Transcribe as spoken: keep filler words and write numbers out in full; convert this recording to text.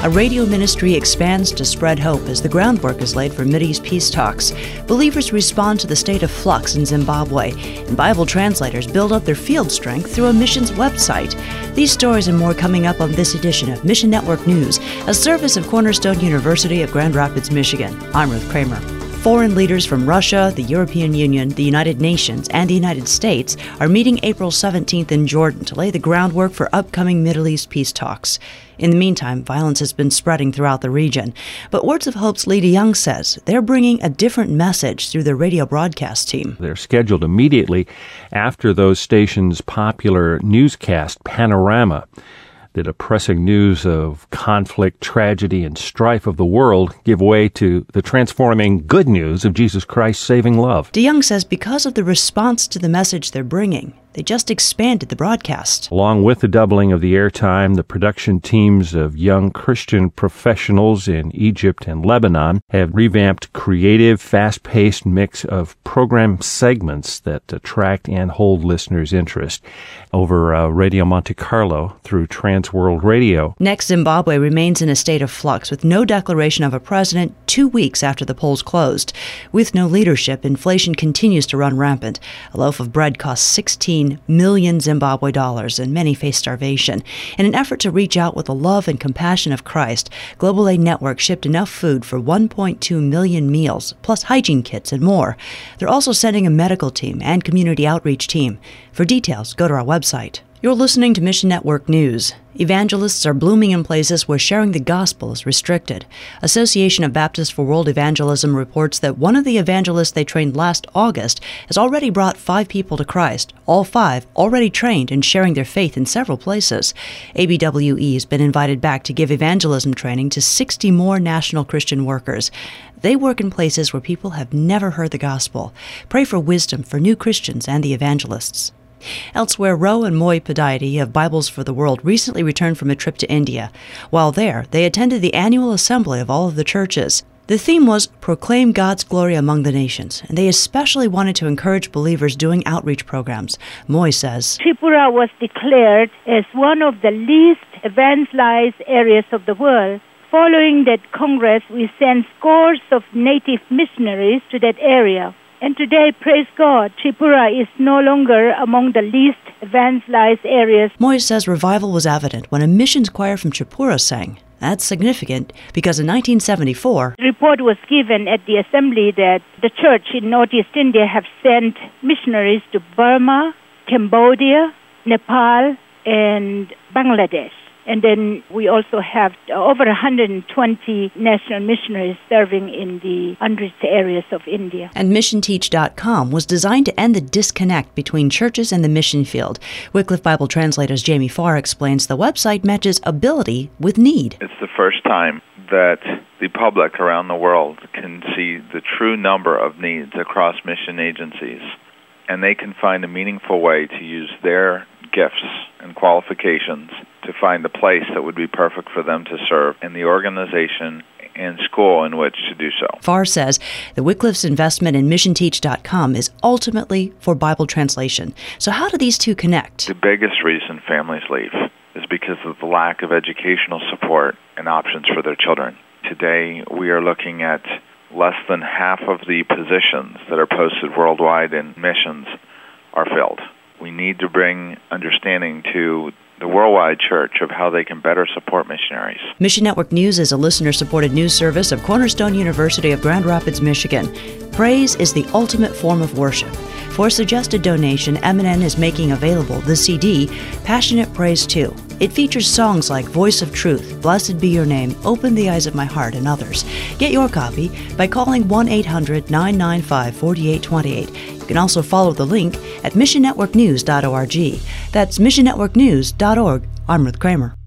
A radio ministry expands to spread hope as the groundwork is laid for Mideast peace talks. Believers respond to the state of flux in Zimbabwe, and Bible translators build up their field strength through a missions website. These stories and more coming up on this edition of Mission Network News, a service of Cornerstone University of Grand Rapids, Michigan. I'm Ruth Kramer. Foreign leaders from Russia, the European Union, the United Nations, and the United States are meeting April seventeenth in Jordan to lay the groundwork for upcoming Middle East peace talks. In the meantime, violence has been spreading throughout the region. But Words of Hope's Lee DeYoung says they're bringing a different message through their radio broadcast team. They're scheduled immediately after those stations' popular newscast, Panorama. The depressing news of conflict, tragedy, and strife of the world give way to the transforming good news of Jesus Christ's saving love. DeYoung says because of the response to the message they're bringing, they just expanded the broadcast. Along with the doubling of the airtime, the production teams of young Christian professionals in Egypt and Lebanon have revamped creative, fast-paced mix of program segments that attract and hold listeners' interest over uh, Radio Monte Carlo through Trans World Radio. Next, Zimbabwe remains in a state of flux with no declaration of a president two weeks after the polls closed. With no leadership, inflation continues to run rampant. A loaf of bread costs sixteen million Zimbabwe dollars, and many face starvation. In an effort to reach out with the love and compassion of Christ, Global Aid Network shipped enough food for one point two million meals, plus hygiene kits and more. They're also sending a medical team and community outreach team. For details, go to our website. You're listening to Mission Network News. Evangelists are blooming in places where sharing the gospel is restricted. Association of Baptists for World Evangelism reports that one of the evangelists they trained last August has already brought five people to Christ, all five already trained and sharing their faith in several places. A B W E has been invited back to give evangelism training to sixty more national Christian workers. They work in places where people have never heard the gospel. Pray for wisdom for new Christians and the evangelists. Elsewhere, Ro and Moy Padiety of Bibles for the World recently returned from a trip to India. While there, they attended the annual assembly of all of the churches. The theme was Proclaim God's Glory Among the Nations, and they especially wanted to encourage believers doing outreach programs. Moy says, Tripura was declared as one of the least evangelized areas of the world. Following that Congress, we sent scores of native missionaries to that area. And today, praise God, Tripura is no longer among the least evangelized areas. Moy says revival was evident when a missions choir from Tripura sang. That's significant because in nineteen seventy-four, the report was given at the assembly that the church in Northeast India have sent missionaries to Burma, Cambodia, Nepal, and Bangladesh. And then we also have over one hundred twenty national missionaries serving in the unreached areas of India. And mission teach dot com was designed to end the disconnect between churches and the mission field. Wycliffe Bible Translators Jamie Farr explains the website matches ability with need. It's the first time that the public around the world can see the true number of needs across mission agencies, and they can find a meaningful way to use their gifts and qualifications to find a place that would be perfect for them to serve in the organization and school in which to do so. Farr says the Wycliffe's investment in mission teach dot com is ultimately for Bible translation. So how do these two connect? The biggest reason families leave is because of the lack of educational support and options for their children. Today, we are looking at less than half of the positions that are posted worldwide in missions are filled. We need to bring understanding to the worldwide church of how they can better support missionaries. Mission Network News is a listener-supported news service of Cornerstone University of Grand Rapids, Michigan. Praise is the ultimate form of worship. For a suggested donation, M and N is making available the C D, Passionate Praise two. It features songs like Voice of Truth, Blessed Be Your Name, Open the Eyes of My Heart, and others. Get your copy by calling one eight hundred nine nine five four eight two eight. You can also follow the link at mission network news dot org. That's mission network news dot org. I'm Ruth Kramer.